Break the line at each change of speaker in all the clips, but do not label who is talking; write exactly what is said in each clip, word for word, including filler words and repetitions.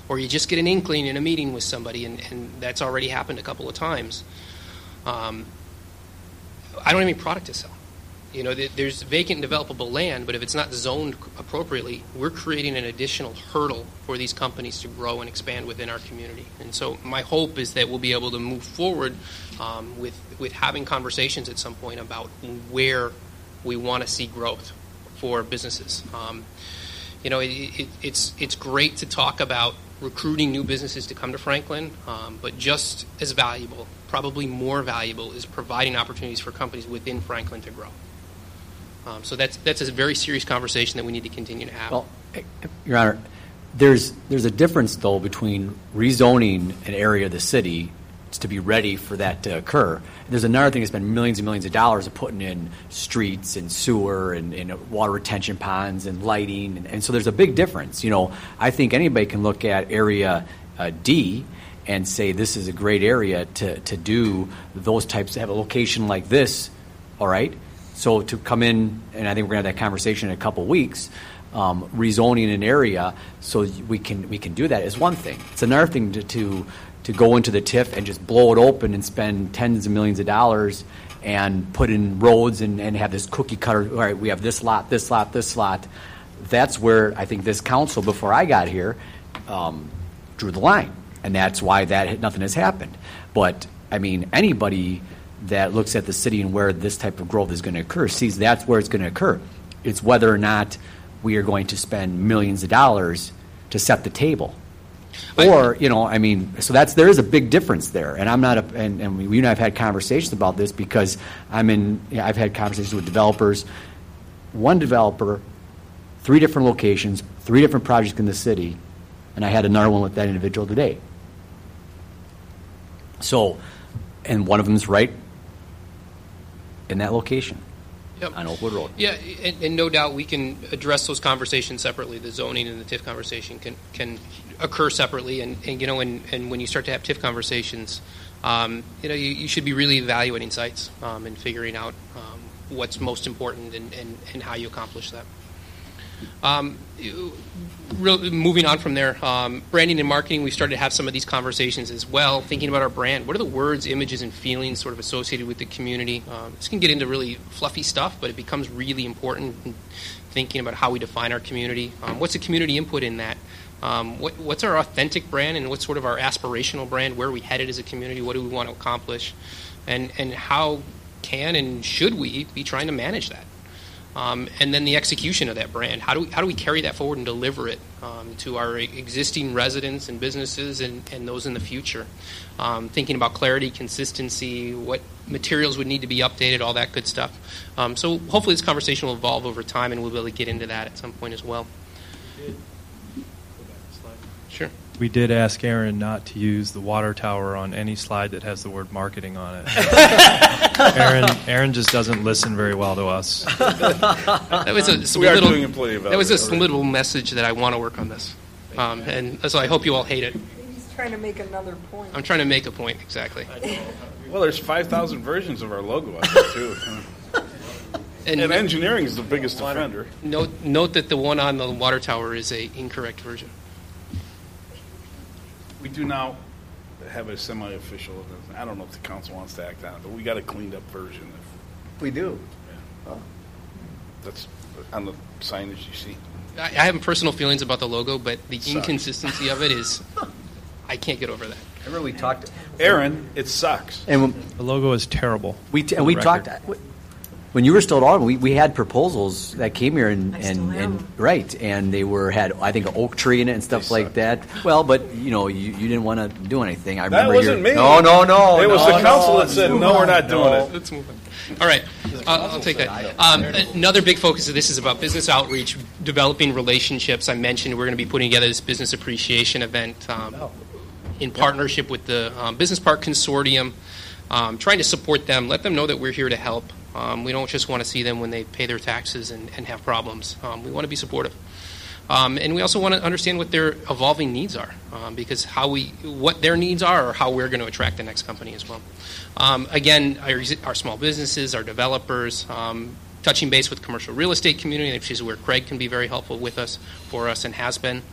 or you just get an inkling in a meeting with somebody, and, and that's already happened a couple of times. Um, I don't have any product to sell. You know, there's vacant developable land, but if it's not zoned appropriately, we're creating an additional hurdle for these companies to grow and expand within our community. And so my hope is that we'll be able to move forward um, with, with having conversations at some point about where we want to see growth for businesses. Um, you know, it, it, it's it's great to talk about recruiting new businesses to come to Franklin, um, but just as valuable, probably more valuable, is providing opportunities for companies within Franklin to grow. Um, so that's that's a very serious conversation that we need to continue to have.
Well, Your Honor, there's there's a difference, though, between rezoning an area of the city to be ready for that to occur. There's another thing to spend millions and millions of dollars of putting in streets and sewer and, and water retention ponds and lighting, and, and so there's a big difference. You know, I think anybody can look at Area uh, D and say this is a great area to, to do those types, to have a location like this, all right? So to come in, and I think we're going to have that conversation in a couple of weeks, um, rezoning an area so we can we can do that is one thing. It's another thing to, to to go into the T I F and just blow it open and spend tens of millions of dollars and put in roads and, and have this cookie cutter, all right, we have this lot, this lot, this lot. That's where I think this council, before I got here, um, drew the line. And that's why that nothing has happened. But, I mean, anybody that looks at the city and where this type of growth is going to occur sees that's where it's going to occur. It's whether or not we are going to spend millions of dollars to set the table. Or, you know, I mean, so that's there is a big difference there. And I'm not, a, and, and we, you and I have had conversations about this because I'm in, you know, I've had conversations with developers. One developer, three different locations, three different projects in the city, and I had another one with that individual today. So, and one of them is right in that location. Yep. On Oakwood Road.
Yeah, and, and no doubt we can address those conversations separately. The zoning and the T I F conversation can can occur separately, and, and you know, and, and when you start to have T I F conversations, um, you know, you, you should be really evaluating sites um, and figuring out um, what's most important and, and, and how you accomplish that. Um, real, moving on from there, um, branding and marketing, we started to have some of these conversations as well, thinking about our brand. What are the words, images, and feelings sort of associated with the community? Um, this can get into really fluffy stuff, but it becomes really important in thinking about how we define our community. Um, what's the community input in that? Um, what, what's our authentic brand, and what's sort of our aspirational brand? Where are we headed as a community? What do we want to accomplish? And, and how can and should we be trying to manage that? Um, and then the execution of that brand. How do we, how do we carry that forward and deliver it um, to our existing residents and businesses and, and those in the future? Um, thinking about clarity, consistency, what materials would need to be updated, all that good stuff. Um, so hopefully this conversation will evolve over time, and we'll be able to get into that at some point as well. Sure.
We did ask Aaron not to use the water tower on any slide that has the word marketing on it. Aaron, Aaron just doesn't listen very well to us.
That was a
we are
little,
doing employee evaluation.
That was a little message that I want to work on this, um, and so I hope you all hate it.
He's trying to make another point.
I'm trying to make a point, exactly.
Well, there's five thousand versions of our logo out there too. And, and engineering is the biggest offender.
Note, note that the one on the water tower is a incorrect version.
We do now have a semi-official, I don't know if the council wants to act on it, but we got a cleaned up version. If,
we do.
Yeah. Oh. That's on the signage you see.
I, I have personal feelings about the logo, but the
Sucks.
inconsistency of it is, I can't get over that.
I remember we talked.
Aaron, it sucks.
And the logo is terrible.
We t- and we record. talked. When you were still at Auburn, we, we had proposals that came here and, and, and right, and they were had I think an oak tree in it and stuff like that. Well, but you know you, you didn't want to do anything. I
that
remember
wasn't me.
No, no, no.
It was
no,
the council
no,
that said no, we're not doing
no.
it.
Let's move on. All right, uh, I'll take that. Um, another big focus of this is about business outreach, developing relationships. I mentioned we're going to be putting together this business appreciation event um, in partnership with the um, Business Park Consortium, um, trying to support them, let them know that we're here to help. Um, we don't just want to see them when they pay their taxes and, and have problems. Um, we want to be supportive. Um, and we also want to understand what their evolving needs are, um, because how we, what their needs are or how we're going to attract the next company as well. Um, again, our, our small businesses, our developers, um, touching base with the commercial real estate community, which is where Craig can be very helpful with us, for us, and has been.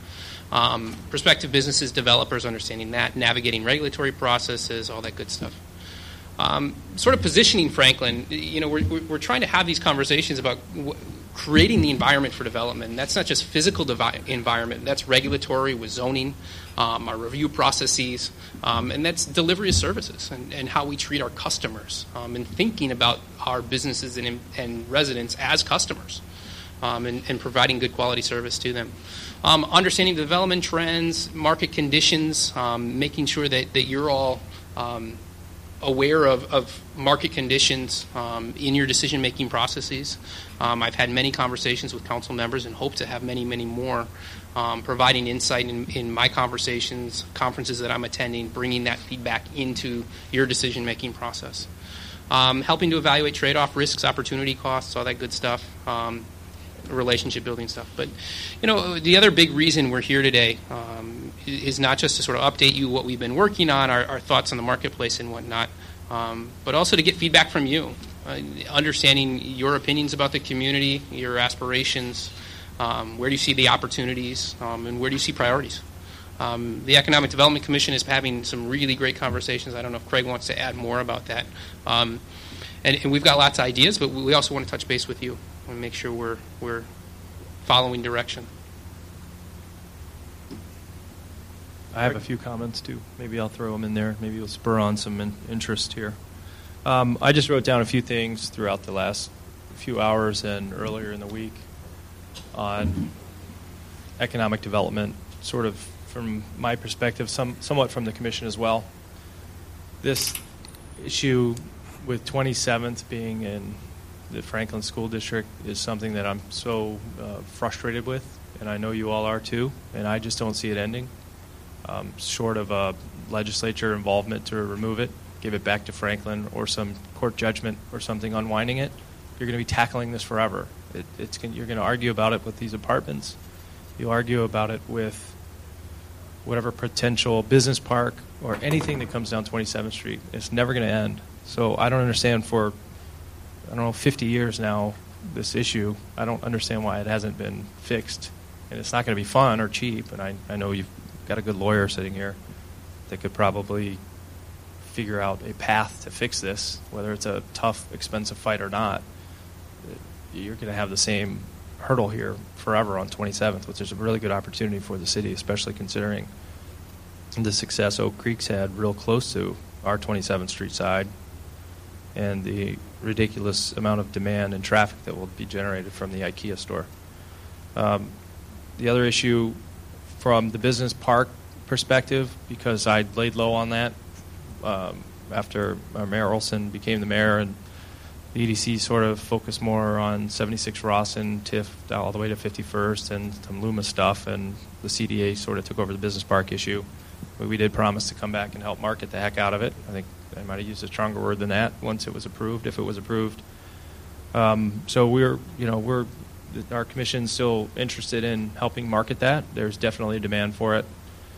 Um, prospective businesses, developers, understanding that, navigating regulatory processes, all that good stuff. Um, sort of positioning Franklin, you know, we're, we're trying to have these conversations about w- creating the environment for development. And that's not just physical devi- environment, that's regulatory with zoning, um, our review processes, um, and that's delivery of services and, and how we treat our customers, um, and thinking about our businesses and, and residents as customers, um, and, and providing good quality service to them. Um, understanding development trends, market conditions, um, making sure that, that you're all um, aware of, of market conditions um, in your decision-making processes. Um, I've had many conversations with council members and hope to have many, many more, um, providing insight in, in my conversations, conferences that I'm attending, bringing that feedback into your decision-making process. Um, helping to evaluate trade-off risks, opportunity costs, all that good stuff, um, relationship-building stuff. But, you know, the other big reason we're here today um, is not just to sort of update you what we've been working on, our, our thoughts on the marketplace and whatnot, um, but also to get feedback from you, uh, understanding your opinions about the community, your aspirations, um, where do you see the opportunities, um, and where do you see priorities. Um, the Economic Development Commission is having some really great conversations. I don't know if Craig wants to add more about that. Um, and, and we've got lots of ideas, but we also want to touch base with you and make sure we're we're following direction.
I have a few comments too. Maybe I'll throw them in there. Maybe you'll spur on some in- interest here. Um, I just wrote down a few things throughout the last few hours and earlier in the week on economic development, sort of from my perspective, some somewhat from the commission as well. This issue with twenty-seventh being in the Franklin School District is something that I'm so uh, frustrated with, and I know you all are too, and I just don't see it ending. Um, short of a legislature involvement to remove it, give it back to Franklin, or some court judgment or something unwinding it, you're going to be tackling this forever. It, it's you're going to argue about it with these apartments. You argue about it with whatever potential business park or anything that comes down twenty-seventh Street. It's never going to end. So I don't understand for, I don't know, fifty years now, this issue. I don't understand why it hasn't been fixed. And it's not going to be fun or cheap. And I, I know you've got a good lawyer sitting here that could probably figure out a path to fix this, whether it's a tough, expensive fight or not. You're going to have the same hurdle here forever on twenty-seventh, which is a really good opportunity for the city, especially considering the success Oak Creek's had real close to our twenty-seventh Street side and the ridiculous amount of demand and traffic that will be generated from the IKEA store. Um, the other issue from the business park perspective, because I laid low on that um, after uh, Mayor Olson became the mayor, and the E D C sort of focused more on seventy-six Rawson, TIF all the way to fifty-first, and some Luma stuff, and the C D A sort of took over the business park issue. But we did promise to come back and help market the heck out of it. I think I might have used a stronger word than that once it was approved, if it was approved. Um, so we're, you know, we're our commission's still interested in helping market that. There's definitely a demand for it.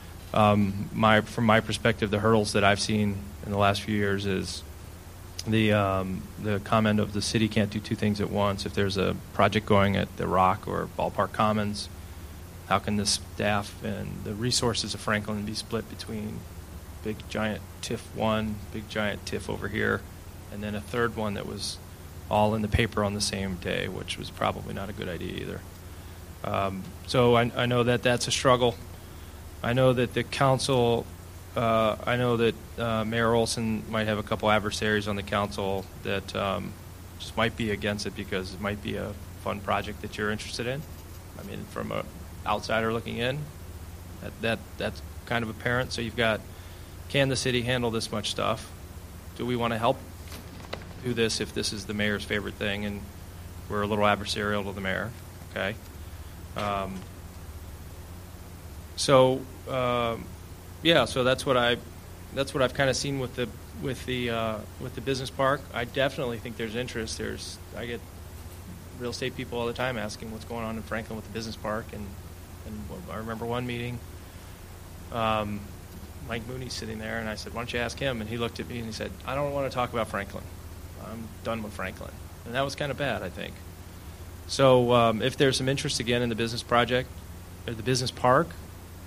Um, my, from my perspective, the hurdles that I've seen in the last few years is the um, the comment of the city can't do two things at once. If there's a project going at the Rock or Ballpark Commons, how can the staff and the resources of Franklin be split between big giant TIF one, big giant TIF over here, and then a third one that was all in the paper on the same day, which was probably not a good idea either. Um, so I, I know that that's a struggle. I know that the council, uh, I know that uh, Mayor Olson might have a couple adversaries on the council that um, just might be against it because it might be a fun project that you're interested in. I mean, from an outsider looking in, that, that that's kind of apparent. So you've got, can the city handle this much stuff? Do we want to help do this if this is the mayor's favorite thing and we're a little adversarial to the mayor? Okay. Um, so um, yeah, so that's what I that's what I've kind of seen with the with the uh, with the business park. I definitely think there's interest. There's I get real estate people all the time asking what's going on in Franklin with the business park, and and I remember one meeting. Um, Mike Mooney's sitting there, and I said, why don't you ask him? And he looked at me and he said, I don't want to talk about Franklin. I'm done with Franklin. And that was kind of bad, I think. So um, if there's some interest again in the business project, or the business park,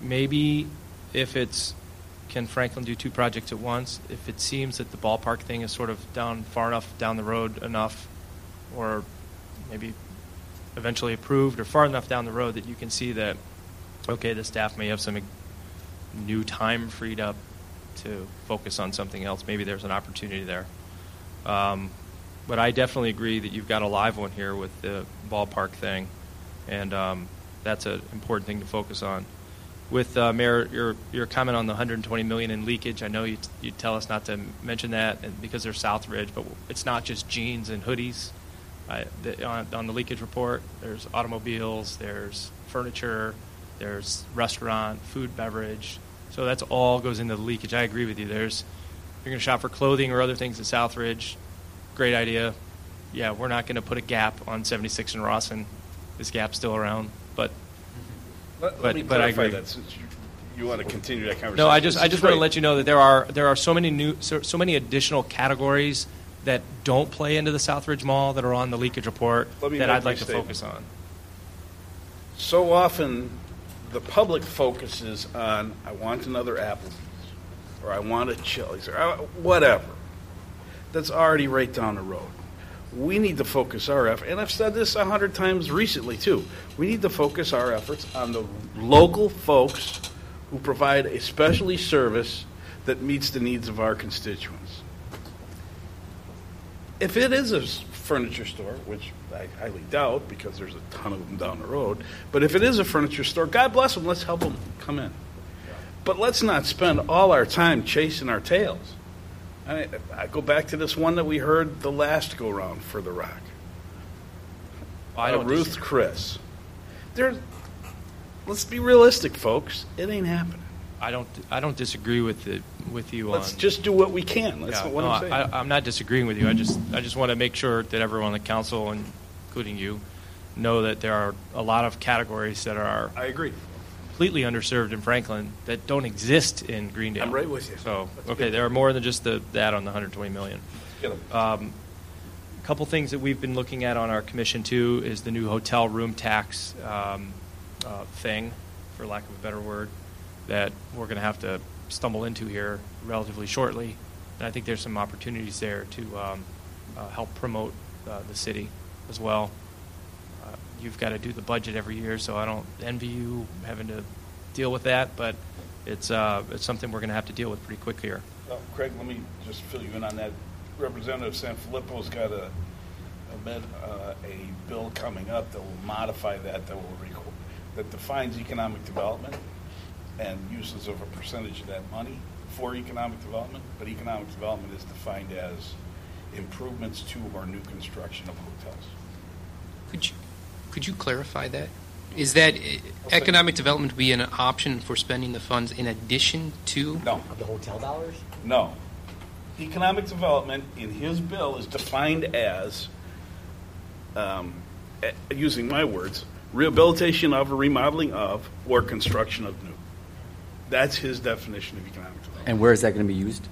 maybe if it's, can Franklin do two projects at once? If it seems that the ballpark thing is sort of down far enough down the road enough, or maybe eventually approved or far enough down the road that you can see that, okay, the staff may have some new time freed up to focus on something else. Maybe there's an opportunity there. Um, but I definitely agree that you've got a live one here with the ballpark thing, and um, that's an important thing to focus on. With uh, Mayor, your your comment on the one hundred twenty million dollars in leakage, I know you you tell us not to mention that, and because they're Southridge, but it's not just jeans and hoodies. I, the, on, on the leakage report, there's automobiles, there's furniture, there's restaurant, food, beverage. So that's all goes into the leakage. I agree with you. There's you're going to shop for clothing or other things at Southridge. Great idea. Yeah, we're not going to put a Gap on seventy-six and Rawson. Is Gap still around? But
Let,
but,
let me
but I
clarify
agree.
that since you, you want to continue that conversation.
No, I just
This
I
is
just want to
great.
let you know that there are there are so many new so, so many additional categories that don't play into the Southridge Mall that are on the leakage report
Let me
that
make
I'd
my
like to
statement.
focus on.
So often, the public focuses on, I want another Applebee's, or I want a Chili's, or uh, whatever. That's already right down the road. We need to focus our effort, and I've said this a hundred times recently too. We need to focus our efforts on the local folks who provide a specialty service that meets the needs of our constituents. If it is a furniture store, which I highly doubt because there's a ton of them down the road, but if it is a furniture store, God bless them, let's help them come in. But let's not spend all our time chasing our tails. I, I go back to this one that we heard the last go round for The Rock.
I
Uh,
don't
Ruth
dis-
Chris. There, let's be realistic, folks. It ain't happening.
I don't I don't disagree with the with you
Let's
on.
just do what we can. That's
Yeah,
what
no,
I'm saying.
I, I'm not disagreeing with you. I just I just want to make sure that everyone on the council, including you, know that there are a lot of categories that are
I agree.
completely underserved in Franklin that don't exist in Greendale.
I'm right with you.
So
Let's
okay,
get-
there are more than just the that on the one hundred twenty million.
Get 'em.
Um, a couple things that we've been looking at on our commission too is the new hotel room tax um, uh, thing, for lack of a better word, that we're going to have to stumble into here relatively shortly. And I think there's some opportunities there to um, uh, help promote uh, the city as well. Uh, you've got to do the budget every year, so I don't envy you having to deal with that, but it's uh, it's something we're going to have to deal with pretty quick here.
Well, Craig, let me just fill you in on that. Representative Sanfilippo's got a a, med, uh, a bill coming up that will modify that, that will requ- that defines economic development and uses of a percentage of that money for economic development. But economic development is defined as improvements to or new construction of hotels.
Could you, could you clarify that? Is that uh, economic development be an option for spending the funds in addition to?
No,
Of the hotel dollars?
no. Economic development in his bill is defined as, um, eh, using my words, rehabilitation of or remodeling of or construction of new. That's his definition of economic development
And where is that going to be used?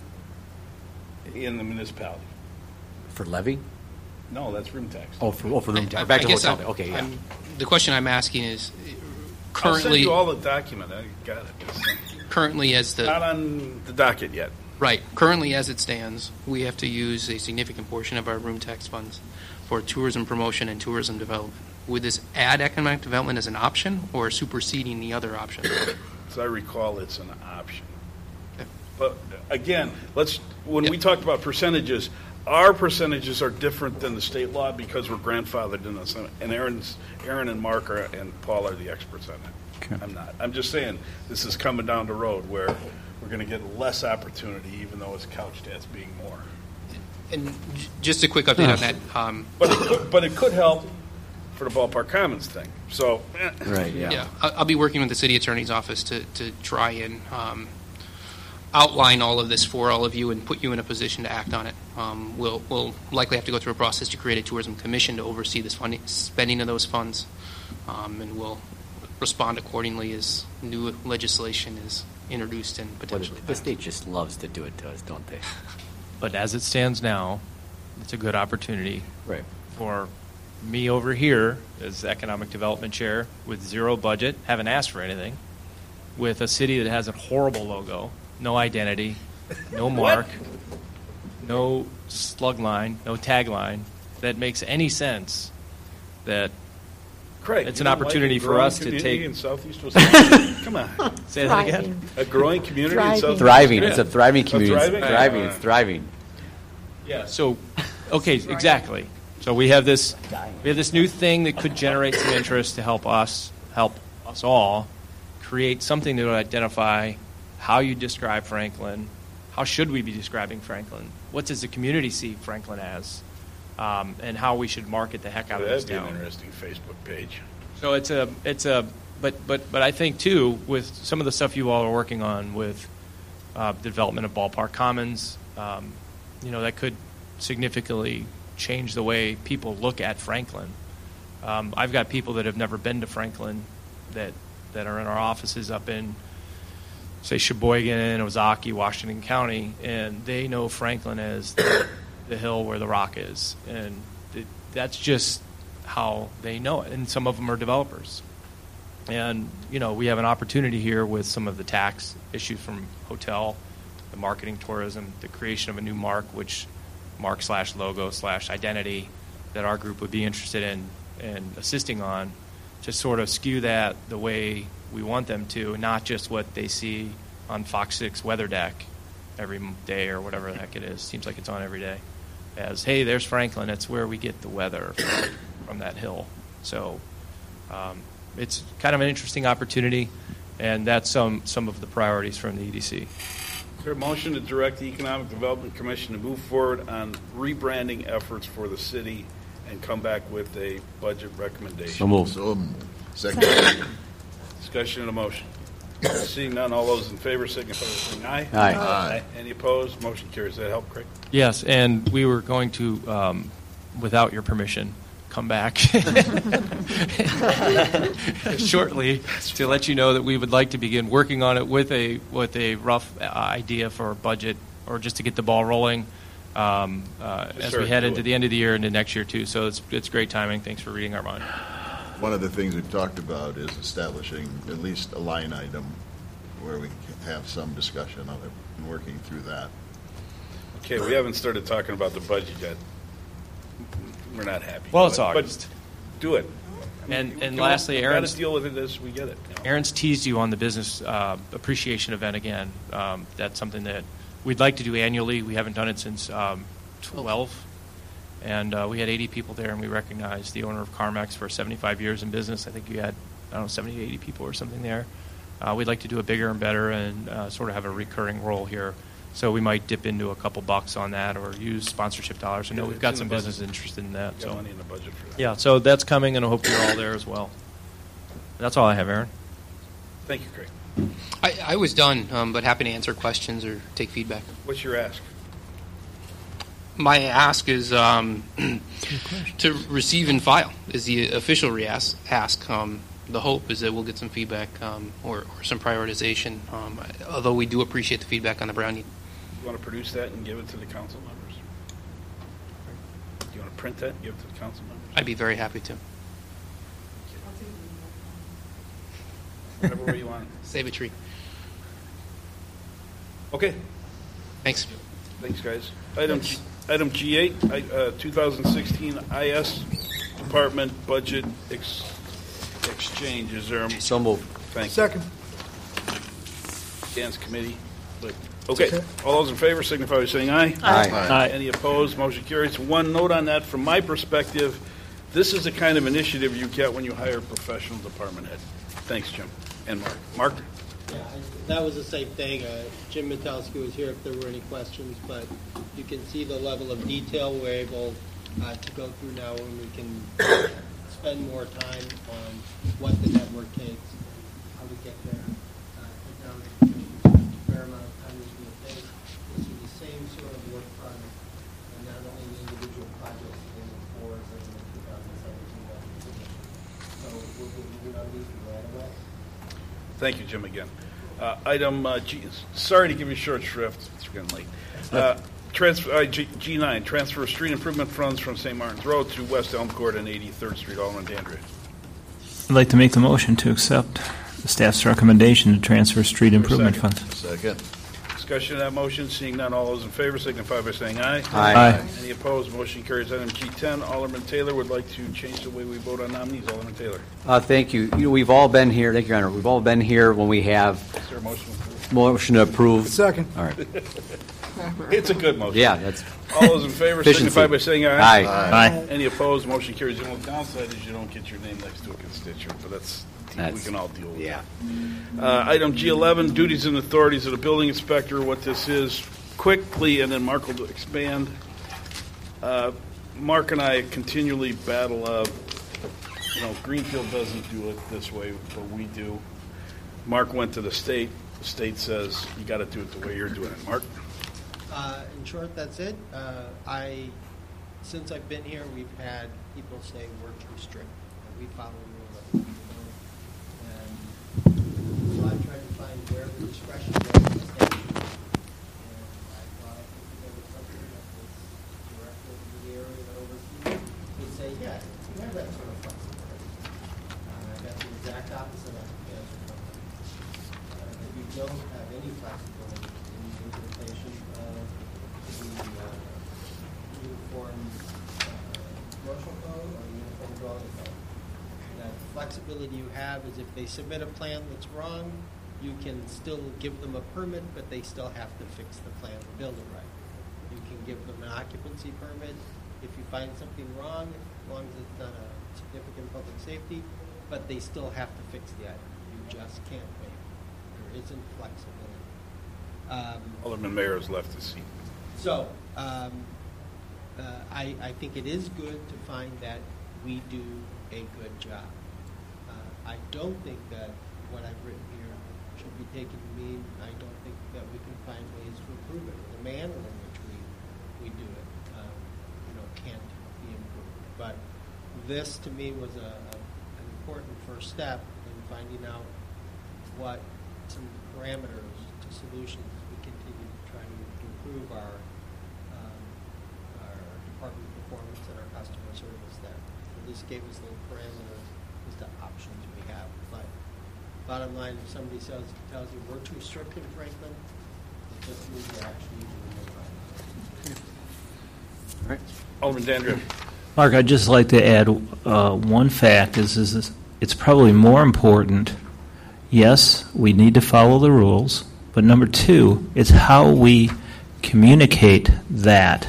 in the municipality.
For levy?
No, that's room tax.
Oh, for, oh, for room
I-
tax.
I-
Back
I
to
guess
hotel.
I'm-
Okay, yeah.
I'm- the question I'm asking is, uh,
I'll send
currently,
you all the document. I got it. Just,
currently as
not
the
on the docket yet.
right, currently as it stands, we have to use a significant portion of our room tax funds for tourism promotion and tourism development. Would this add economic development as an option or superseding the other option?
As I recall, it's an option.
Okay.
But again, let's when we talk about percentages, our percentages are different than the state law because we're grandfathered in this. And Aaron's, Aaron and Mark are, and Paul are the experts on that.
Okay.
I'm not. I'm just saying this is coming down the road where we're going to get less opportunity, even though it's couched as being more.
And j- just a quick update on that. Um,
But it could, but it could help for the ballpark commons thing. So, eh.
Right, yeah.
Yeah, I- I'll be working with the city attorney's office to, to try and um, outline all of this for all of you and put you in a position to act on it. Um, We'll, we'll likely have to go through a process to create a tourism commission to oversee this funding, spending of those funds, um, and we'll respond accordingly as new legislation is introduced and
Well,
potentially
the
passed.
state just loves to do it to us, don't they?
But as it stands now, it's a good opportunity
Right.
for me over here as economic development chair with zero budget, haven't asked for anything, with a city that has a horrible logo, no identity, no mark, no slug line, no tagline that makes any sense, that
Craig,
it's
you
an
don't
opportunity
like a
for
growing
us to
community
take-
in Southeast Wisconsin? Come on.
say that again.
A growing community in
Thriving.
Southeast
Thriving.
Wisconsin?
It's a thriving community. It's
thriving?
thriving.
Uh,
It's thriving.
Yeah. So, okay, exactly. So we have this we have this new thing that could generate some interest to help us help us all create something that would identify how you describe Franklin. How should we be describing Franklin? What does the community see Franklin as? Um, and how we should market the heck out of this
That'd be an
town.
interesting Facebook page.
So it's a it's a but but but I think too, with some of the stuff you all are working on with uh, the development of Ballpark Commons, um, you know, that could significantly change the way people look at Franklin. Um, I've got people that have never been to Franklin that that are in our offices up in, say, Sheboygan, Ozaukee, Washington County, and they know Franklin as the, the hill where the rock is, and it, that's just how they know it. And some of them are developers. And, you know, we have an opportunity here with some of the tax issues from hotel, the marketing, tourism, the creation of a new mark, which mark slash logo slash identity that our group would be interested in and assisting on, to sort of skew that the way we want them to, not just what they see on Fox six weather deck every m- day or whatever the heck it is. Seems like it's on every day. As, hey, there's Franklin. It's where we get the weather from, from that hill. So um, it's kind of an interesting opportunity, and that's some, some of the priorities from the E D C.
Is there a motion to direct the Economic Development Commission to move forward on rebranding efforts for the city and come back with a budget recommendation?
So moved.
So, um, second.
Discussion and a motion. Seeing none, all those in favor signify by saying aye.
Aye.
Aye.
Any opposed? Motion carries. Does that help, Craig?
Yes, and we were going to, um, without your permission, come back shortly to let you know that we would like to begin working on it with a with a rough uh, idea for a budget, or just to get the ball rolling um, uh, as
Sure,
we head
do
into
it.
the end of the year and into next year too. So it's it's great timing. Thanks for reading our mind.
One of the things we've talked about is establishing at least a line item where we can have some discussion of it and working through that.
Okay, we haven't started talking about the budget yet. We're not happy.
Well, it's
But-
August.
But do it. I
And- and
come on,
lastly,
we've
Aaron's-
got to deal with it as we get it. you know.
Aaron's teased you on the business uh, appreciation event again. Um, that's something that we'd like to do annually. We haven't done it since um, twelve. And uh, we had eighty people there, and we recognized the owner of Carmex for seventy-five years in business. I think you had, I don't know, seventy, eighty people or something there. Uh, we'd like to do it bigger and better and uh, sort of have a recurring role here. So we might dip into a couple bucks on that or use sponsorship dollars. I know
Yeah,
we've
it's
got
in
some
the budget.
business interested in that.
Got
So
money in the budget for that.
yeah, so that's coming, and I hope you're all there as well. That's all I have, Aaron.
Thank you, Craig.
I, I was done, um, but happy to answer questions or take feedback.
What's your ask?
My ask is um, to receive and file is the official re-ask. Ask. Um, the hope is that we'll get some feedback um, or, or some prioritization. Um, although we do appreciate the feedback on the Brownie.
You want to produce that and give it to the council members? Do you want to print that and give it to the council members?
I'd be very happy to.
Whatever way you want.
Save a tree.
Okay.
Thanks.
Thanks, guys. Item G, item G eight, I- uh, two thousand sixteen I S Department Budget ex, Exchange. Is there a
So moved.
thank you.
Second.
Dance Committee. But- Okay. All those in favor signify by saying aye.
Aye.
Any opposed? Motion carries. One note on that, from my perspective, this is the kind of initiative you get when you hire a professional department head. Thanks, Jim. And Mark. Mark?
Yeah, I- that was the same thing. Uh, Jim Metelsky was here if there were any questions, but you can see the level of detail we're able uh, to go through now, and we can spend more time on what the network takes, how to get there. Uh, I think now a fair amount of time is going to take. This is the same sort of work product, and not only the individual projects in the fours and the two thousand seventeen budget. So we'll be moving on these right away.
Thank you, Jim, again. Uh, Item uh, G, sorry to give you short shrift, it's getting late. Uh, Transfer, uh, G, G nine, transfer street improvement funds from Saint Martin's Road to West Elm Court and eighty-third Street, Alderman Dandridge.
I'd like to make the motion to accept
the staff's recommendation to transfer street improvement
second?
funds.
Second.
Discussion of that motion, seeing none, all those in favor signify by saying aye.
Aye.
Aye.
Any opposed? Motion carries. Item G ten, Alderman Taylor would like to change the way we vote on nominees. Alderman Taylor.
Uh, Thank you. You know, we've all been here, thank you, Your Honor, we've all been here when we have
Is there a motion approved?
motion to approve.
Second.
All right.
It's a good motion.
Yeah, that's,
All those in favor
Efficiency.
signify by saying aye.
aye.
Aye.
Any opposed? Motion carries. The only downside is you don't get your name next to a constituent, but that's, we
That's-
can all deal with
Yeah.
that. Uh, Item G eleven, duties and authorities of the building inspector. What this is, quickly, and then Mark will expand. Uh, Mark and I continually battle up, you know, Greenfield doesn't do it this way, but we do. Mark went to the state. The state says, you got to do it the way you're doing it. Mark?
Uh, in short, that's it. Uh, I, since I've been here, we've had people say we're too strict, and we follow the rule. And so I tried to find where the discretion was in the statute. And I thought I put together something that was directed to the area that oversees would say, yeah, you have that sort of flexibility. Uh, I got the exact opposite of the answer from them. Uh, that you don't have any flexibility in the implementation of the uh, uniform uh, commercial code or the uniform dwelling code. That flexibility you have is if they submit a plan that's wrong, you can still give them a permit, but they still have to fix the plan to build it right. You can give them an occupancy permit if you find something wrong, as long as it's not a significant public safety, but they still have to fix the item. You just can't wait. There isn't flexibility. Um,
Alderman Mayor has left his seat.
so, um, uh, I, I think it is good to find that we do a good job. Uh, I don't think that what I've written here should be taken to mean I don't think that we can find ways to improve it. The manner in which we, we do it, um, you know, can't be improved. But this, to me, was a, a, an important first step in finding out what some parameters to solutions we continue to try to improve our um, our department performance and our customer service there. So this gave us little parameters as to options we have. But bottom line, if somebody says tells you we're too strict in Franklin, it just means we're actually doing it right.
All right.
Alderman Dandridge.
Mark, I'd just like to add uh, one fact is, is this, it's probably more important. Yes, we need to follow the rules, but number two, it's how we communicate that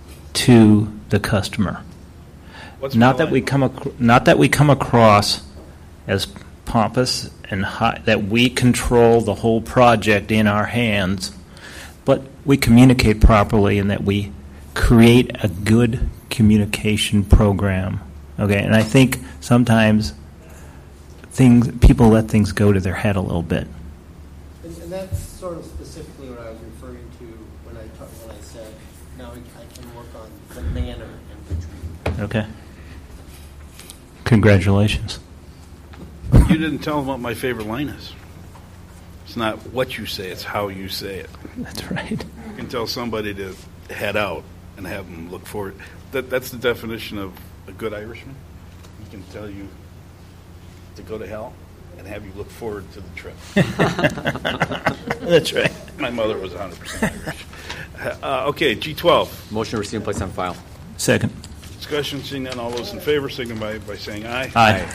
to the customer.
What's
Not
my
that we
line?
come ac- not that we come across as pompous and high, that we control the whole project in our hands, but we communicate properly and that we create a good communication program. Okay, and I think sometimes things people let things go to their head a little bit.
And, and that's sort of specifically what I was referring to when I talk, when I said now I, I can work on the manner in which we.
Okay. Congratulations.
You didn't tell them what my favorite line is. It's not what you say, it's how you say it.
That's right.
You can tell somebody to head out and have them look forward. That, that's the definition of a good Irishman. He can tell you to go to hell and have you look forward to the trip.
That's right.
My mother was one hundred percent Irish. Uh, okay, G twelve.
Motion to receive and place on file.
Second.
Discussion, seeing none, all those in favor signify by saying aye.
Aye.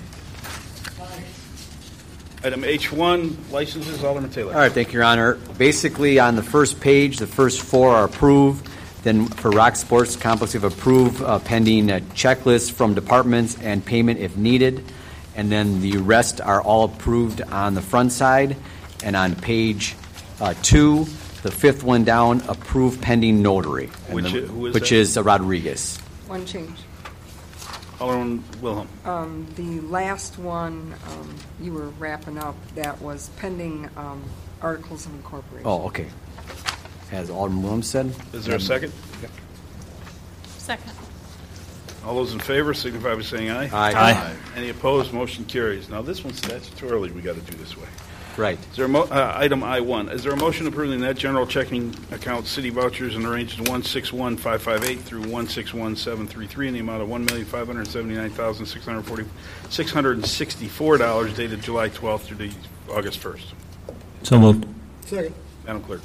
Item H one, licenses, Alderman Taylor.
All right, thank you, Your Honor. Basically, on the first page, the first four are approved. Then for Rock Sports Complex, we've approved uh, pending uh, checklists from departments and payment if needed. And then the rest are all approved on the front side. And on page uh, two, the fifth one down, approved pending notary. And
Which
the-
i- who is
Which
that?
is uh, Rodriguez.
One change.
Alderman Wilhelm.
Um, the last one, um, you were wrapping up, that was pending um, articles of incorporation.
Oh, okay. As Alderman Williams said.
Is there a second?
Second.
All those in favor signify by saying aye.
Aye.
Aye.
Any opposed? Motion carries. Now, this one's statutorily we got to do this way.
Right.
Is there a mo- uh, item I one, is there a motion approving the net general checking account city vouchers and arranges one six one five five eight through one six one seven three three in the amount of one million five hundred seventy-nine thousand six hundred forty six hundred sixty-four dollars dated July twelfth through the August first?
So moved.
Second.
Madam Clerk.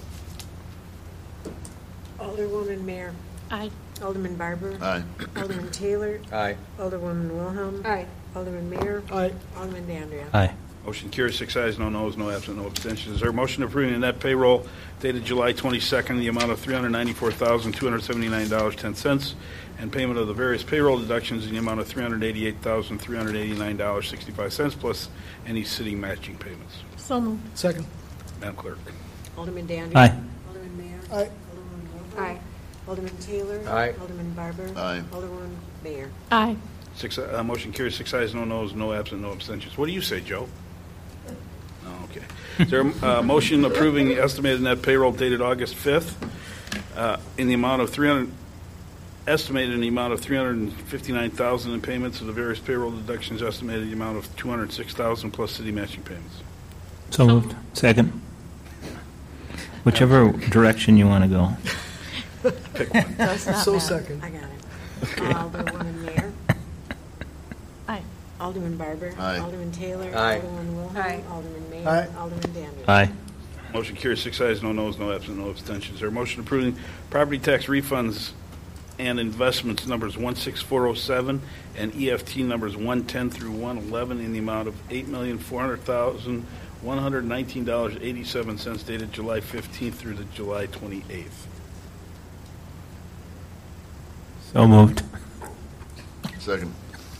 Alderwoman Mayor.
Aye.
Alderman Barber.
Aye.
Alderman Taylor.
Aye.
Alderwoman Wilhelm.
Aye.
Alderman Mayor.
Aye.
Alderman Dandria.
Aye.
Motion carries six ayes, no noes, no absent, no abstentions. Is there a motion approving the net payroll dated July twenty-second in the amount of three hundred ninety-four thousand two hundred seventy-nine dollars and ten cents and payment of the various payroll deductions in the amount of three hundred eighty-eight thousand three hundred eighty-nine dollars and sixty-five cents plus any city matching payments?
So moved.
Second.
Madam Clerk.
Alderman Dandria.
Aye.
Alderman Mayor.
Aye.
Alderman Wilhelm.
Aye.
Alderman Taylor.
Aye.
Alderman Barber.
Aye.
Alderwoman Mayor.
Aye.
Six, uh, motion carries six ayes, no noes, no absent, no abstentions. What do you say, Joe? Oh, okay. Is there a uh, motion approving the estimated net payroll dated August fifth uh, in the amount of three hundred, estimated in the amount of three hundred fifty-nine thousand dollars in payments of the various payroll deductions, estimated in the amount of two hundred six thousand dollars plus city matching payments?
So moved. Second. Whichever direction you want to go.
Pick one.
Does not
So
matter.
second.
I got it. Alderwoman Mayor.
Aye.
Alderman Barber.
Aye.
Alderman Taylor.
Aye.
Alderman Wilhelm.
Aye.
Alderman Mayor.
Aye.
Alderman Dandria.
Aye.
Motion carries six ayes, no noes, no absent, no abstentions. Is there a motion approving property tax refunds and investments numbers one six four oh seven and E F T numbers one ten through one eleven in the amount of eight million four hundred thousand one hundred nineteen dollars and eighty-seven cents dated July fifteenth through the July twenty-eighth?
So moved.
Second.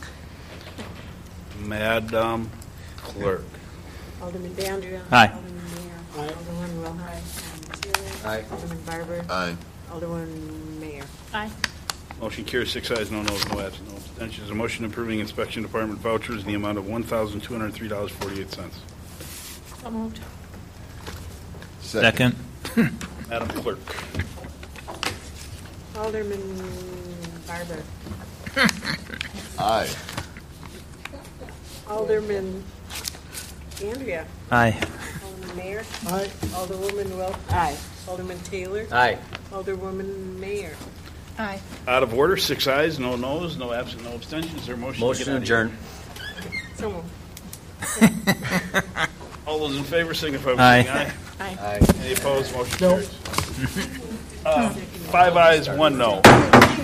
Madam Clerk.
Alderman Dandria.
Aye.
Alderman Mayor.
Aye.
Alderman Wilhelm. Alderman Taylor.
Aye.
Alderman Barber.
Aye.
Alderman Mayor.
Aye.
Motion carries six ayes, no noes, no absent, no abstentions. A motion approving inspection department vouchers in the amount of one thousand two hundred three dollars and forty-eight cents.
So moved.
Second.
Madam Clerk.
Alderman Barber.
Aye.
Alderman Andrea.
Aye.
Alderman Mayor.
Aye.
Alderwoman Wilk. Aye. Alderman Taylor.
Aye.
Alderwoman Mayor.
Aye.
Out of order, six ayes, no noes, no absent, no abstentions. Is there a motion?
Motion
to
to
get out of
adjourn.
So moved.
here? All those in favor signify by
Aye.
saying aye.
Aye.
Aye.
Any opposed? Motion
No.
carries. Uh, Five ayes, one no.